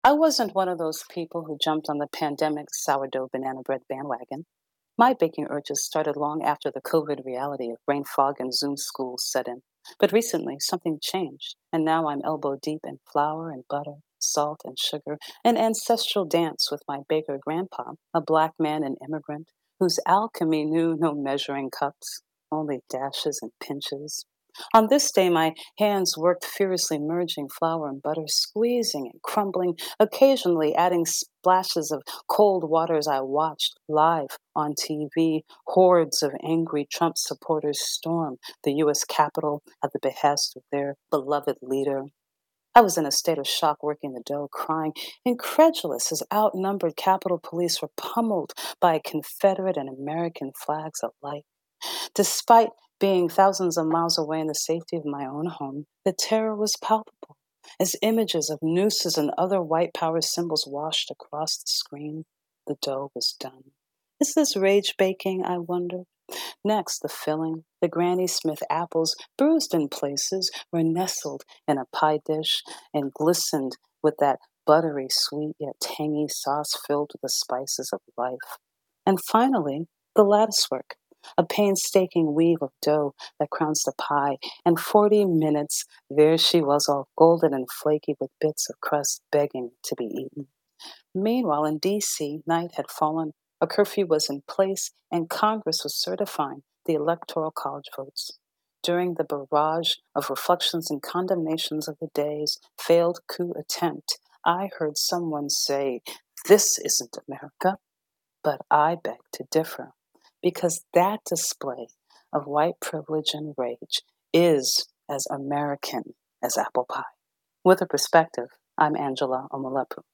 I wasn't one of those people who jumped on the pandemic sourdough banana bread bandwagon. My baking urges started long after the COVID reality of brain fog and Zoom schools set in. But recently, something changed, and now I'm elbow deep in flour and butter, salt and sugar, an ancestral dance with my baker grandpa, a black man and immigrant, whose alchemy knew no measuring cups, only dashes and pinches. On this day, my hands worked furiously, merging flour and butter, squeezing and crumbling, occasionally adding splashes of cold water as I watched live on TV hordes of angry Trump supporters storm the U.S. Capitol at the behest of their beloved leader. I was in a state of shock working the dough, crying, incredulous as outnumbered Capitol Police were pummeled by Confederate and American flags alike. Despite being thousands of miles away in the safety of my own home, the terror was palpable as images of nooses and other white power symbols washed across the screen. The dough was done. Is this rage baking, I wondered? Next, the filling. The Granny Smith apples, bruised in places, were nestled in a pie dish and glistened with that buttery, sweet yet tangy sauce filled with the spices of life. And finally, the lattice work, a painstaking weave of dough that crowns the pie, and 40 minutes there she was, all golden and flaky with bits of crust begging to be eaten. Meanwhile, in D.C., night had fallen, a curfew was in place, and Congress was certifying the Electoral College votes. During the barrage of reflections and condemnations of the day's failed coup attempt, I heard someone say, "This isn't America." But I beg to differ, because that display of white privilege and rage is as American as apple pie. With a perspective, I'm Angela Omalepu.